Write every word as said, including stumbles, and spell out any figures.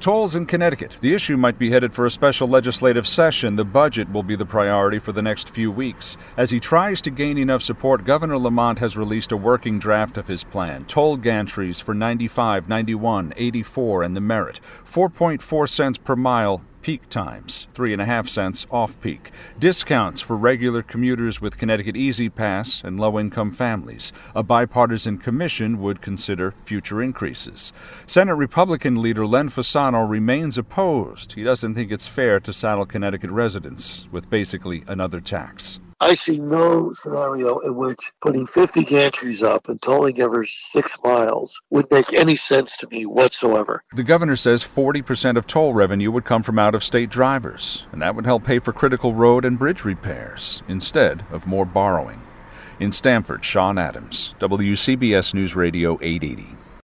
Tolls in Connecticut. The issue might be headed for a special legislative session. The budget will be the priority for the next few weeks. As he tries to gain enough support, Governor Lamont has released a working draft of his plan. Toll gantries for ninety-five, ninety-one, eighty-four, and the Merit. four point four cents per mile peak times, three point five cents off-peak. Discounts for regular commuters with Connecticut Easy Pass and low-income families. A bipartisan commission would consider future increases. Senate Republican leader Len Fasano remains opposed. He doesn't think it's fair to saddle Connecticut residents with basically another tax. I see no scenario in which putting fifty gantries up and tolling every six miles would make any sense to me whatsoever. The governor says forty percent of toll revenue would come from out-of-state drivers, and that would help pay for critical road and bridge repairs instead of more borrowing. In Stamford, Sean Adams, W C B S News Radio eight eighty.